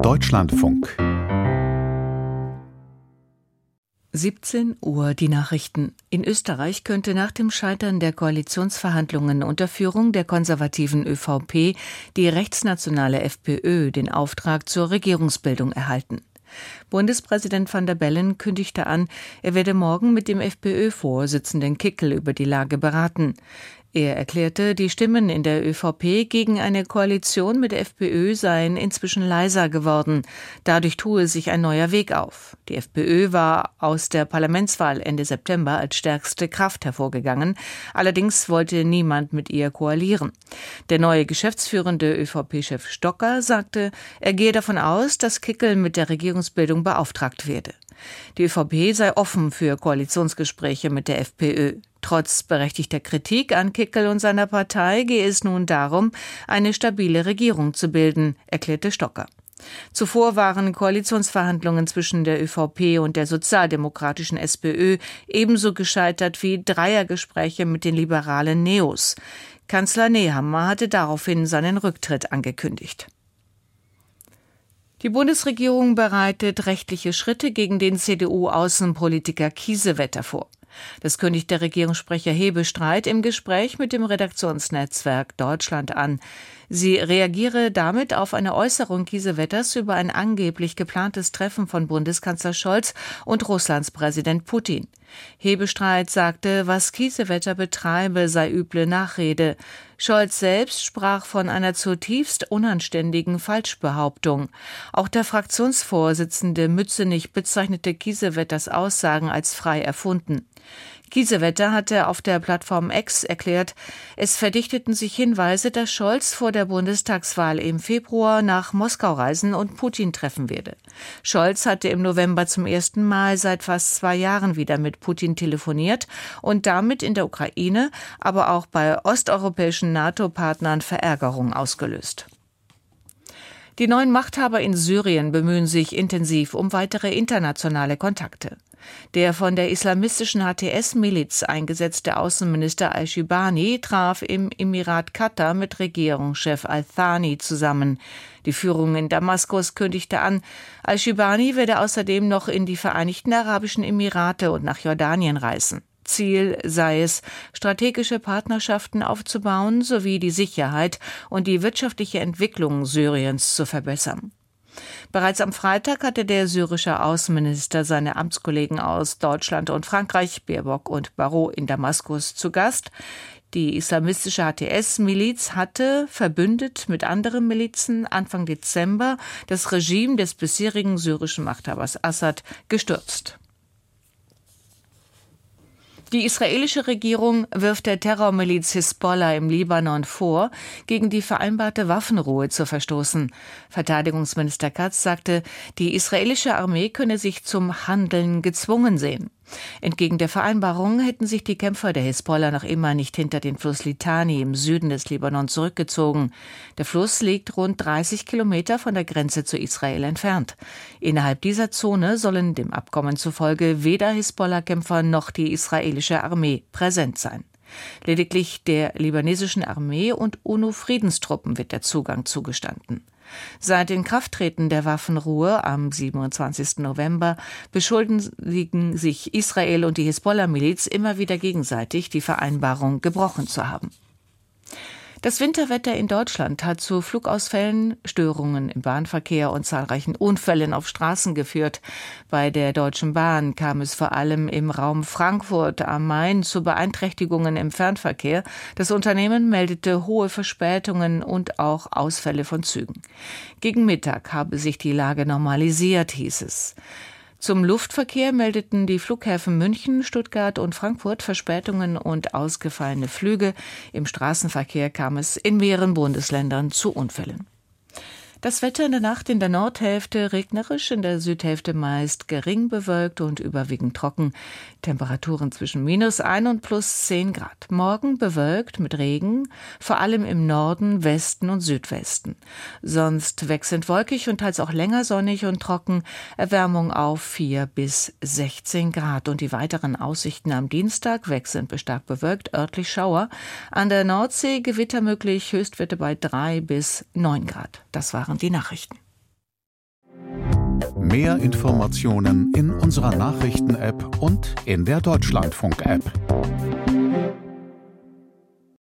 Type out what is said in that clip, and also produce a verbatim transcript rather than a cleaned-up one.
Deutschlandfunk. siebzehn Uhr die Nachrichten. In Österreich könnte nach dem Scheitern der Koalitionsverhandlungen unter Führung der konservativen ÖVP die rechtsnationale FPÖ den Auftrag zur Regierungsbildung erhalten. Bundespräsident Van der Bellen kündigte an, er werde morgen mit dem FPÖ-Vorsitzenden Kickl über die Lage beraten. Er erklärte, die Stimmen in der ÖVP gegen eine Koalition mit der FPÖ seien inzwischen leiser geworden. Dadurch tue sich ein neuer Weg auf. Die FPÖ war aus der Parlamentswahl Ende September als stärkste Kraft hervorgegangen. Allerdings wollte niemand mit ihr koalieren. Der neue geschäftsführende ÖVP-Chef Stocker sagte, er gehe davon aus, dass Kickl mit der Regierungsbildung beauftragt werde. Die ÖVP sei offen für Koalitionsgespräche mit der FPÖ. Trotz berechtigter Kritik an Kickl und seiner Partei gehe es nun darum, eine stabile Regierung zu bilden, erklärte Stocker. Zuvor waren Koalitionsverhandlungen zwischen der ÖVP und der sozialdemokratischen SPÖ ebenso gescheitert wie Dreiergespräche mit den liberalen Neos. Kanzler Nehammer hatte daraufhin seinen Rücktritt angekündigt. Die Bundesregierung bereitet rechtliche Schritte gegen den C D U-Außenpolitiker Kiesewetter vor. Das kündigt der Regierungssprecher Hebestreit im Gespräch mit dem Redaktionsnetzwerk Deutschland an. Sie reagiere damit auf eine Äußerung Kiesewetters über ein angeblich geplantes Treffen von Bundeskanzler Scholz und Russlands Präsident Putin. Hebestreit sagte, was Kiesewetter betreibe, sei üble Nachrede. Scholz selbst sprach von einer zutiefst unanständigen Falschbehauptung. Auch der Fraktionsvorsitzende Mützenich bezeichnete Kiesewetters Aussagen als frei erfunden. Kiesewetter hatte auf der Plattform X erklärt, es verdichteten sich Hinweise, dass Scholz vor der Bundestagswahl im Februar nach Moskau reisen und Putin treffen werde. Scholz hatte im November zum ersten Mal seit fast zwei Jahren wieder mit Putin telefoniert und damit in der Ukraine, aber auch bei osteuropäischen NATO-Partnern Verärgerung ausgelöst. Die neuen Machthaber in Syrien bemühen sich intensiv um weitere internationale Kontakte. Der von der islamistischen H T S-Miliz eingesetzte Außenminister Al-Shibani traf im Emirat Katar mit Regierungschef Al-Thani zusammen. Die Führung in Damaskus kündigte an, Al-Shibani werde außerdem noch in die Vereinigten Arabischen Emirate und nach Jordanien reisen. Ziel sei es, strategische Partnerschaften aufzubauen sowie die Sicherheit und die wirtschaftliche Entwicklung Syriens zu verbessern. Bereits am Freitag hatte der syrische Außenminister seine Amtskollegen aus Deutschland und Frankreich, Baerbock und Barrot, in Damaskus zu Gast. Die islamistische H T S-Miliz hatte, verbündet mit anderen Milizen, Anfang Dezember das Regime des bisherigen syrischen Machthabers Assad gestürzt. Die israelische Regierung wirft der Terrormiliz Hisbollah im Libanon vor, gegen die vereinbarte Waffenruhe zu verstoßen. Verteidigungsminister Katz sagte, die israelische Armee könne sich zum Handeln gezwungen sehen. Entgegen der Vereinbarung hätten sich die Kämpfer der Hisbollah noch immer nicht hinter den Fluss Litani im Süden des Libanon zurückgezogen. Der Fluss liegt rund dreißig Kilometer von der Grenze zu Israel entfernt. Innerhalb dieser Zone sollen dem Abkommen zufolge weder Hisbollah-Kämpfer noch die israelische Armee präsent sein. Lediglich der libanesischen Armee und UNO-Friedenstruppen wird der Zugang zugestanden. Seit Inkrafttreten der Waffenruhe am siebenundzwanzigsten November beschuldigen sich Israel und die Hisbollah-Miliz immer wieder gegenseitig, die Vereinbarung gebrochen zu haben. Das Winterwetter in Deutschland hat zu Flugausfällen, Störungen im Bahnverkehr und zahlreichen Unfällen auf Straßen geführt. Bei der Deutschen Bahn kam es vor allem im Raum Frankfurt am Main zu Beeinträchtigungen im Fernverkehr. Das Unternehmen meldete hohe Verspätungen und auch Ausfälle von Zügen. Gegen Mittag habe sich die Lage normalisiert, hieß es. Zum Luftverkehr meldeten die Flughäfen München, Stuttgart und Frankfurt Verspätungen und ausgefallene Flüge. Im Straßenverkehr kam es in mehreren Bundesländern zu Unfällen. Das Wetter in der Nacht in der Nordhälfte regnerisch, in der Südhälfte meist gering bewölkt und überwiegend trocken. Temperaturen zwischen minus ein und plus zehn Grad. Morgen bewölkt mit Regen, vor allem im Norden, Westen und Südwesten. Sonst wechselnd wolkig und teils auch länger sonnig und trocken. Erwärmung auf vier bis sechzehn Grad. Und die weiteren Aussichten am Dienstag wechselnd bis stark bewölkt, örtlich Schauer. An der Nordsee Gewitter möglich, Höchstwerte bei drei bis neun Grad. Das waren die Nachrichten. Mehr Informationen in unserer Nachrichten-App und in der Deutschlandfunk-App.